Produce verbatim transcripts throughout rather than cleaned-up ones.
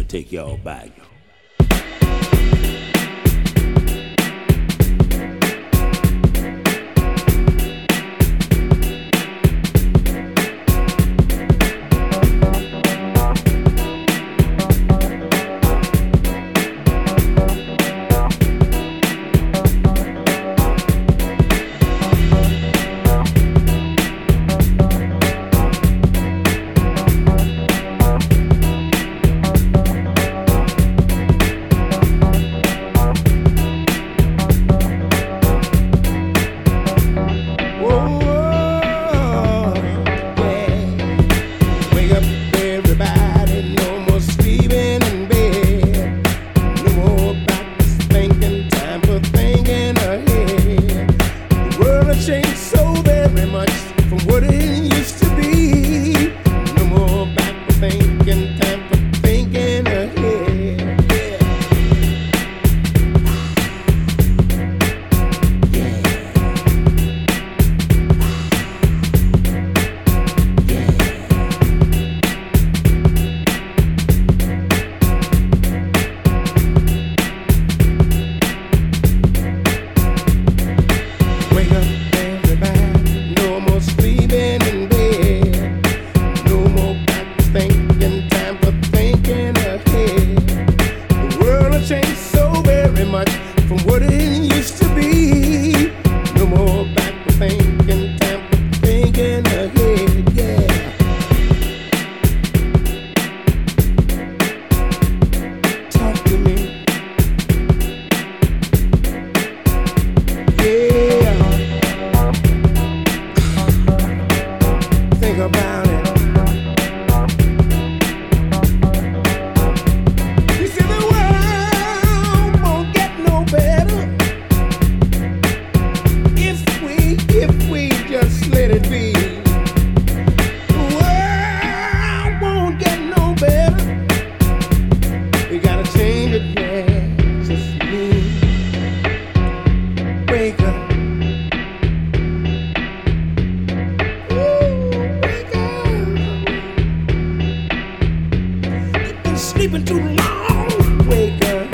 take y'all back. Sleeping too long, wake up.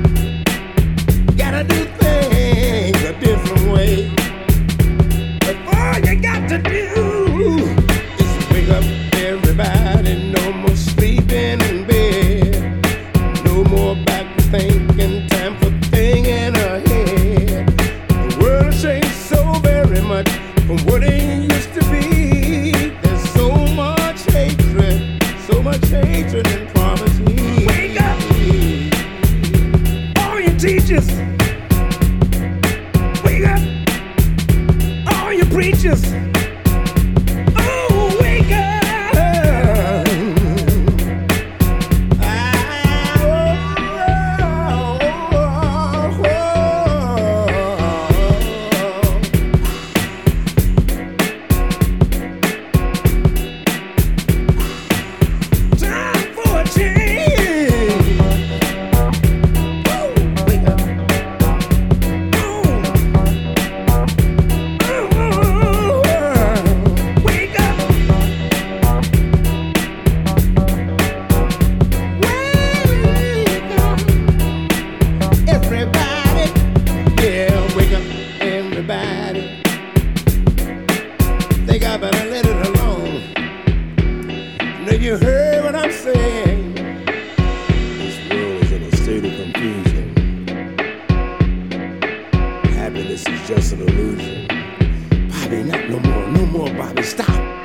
Gotta do things a different way. But all you got to do is wake up everybody. No more sleeping in bed. No more back to thinking, time for thinking ahead. The world has changed so very much from what it used to be. There's so much hatred, so much hatred and poverty. Wake up, all your teachers. Wake up, all your preachers. Oh, wake up. Time for a change. Wake up. Wake up. Wake up. Everybody. Yeah, wake up, everybody. Think I better let it alone. Now you heard what I'm saying. This world is in a state of confusion. Happiness is just an illusion. Bobby, not no more, no more, Bobby, stop.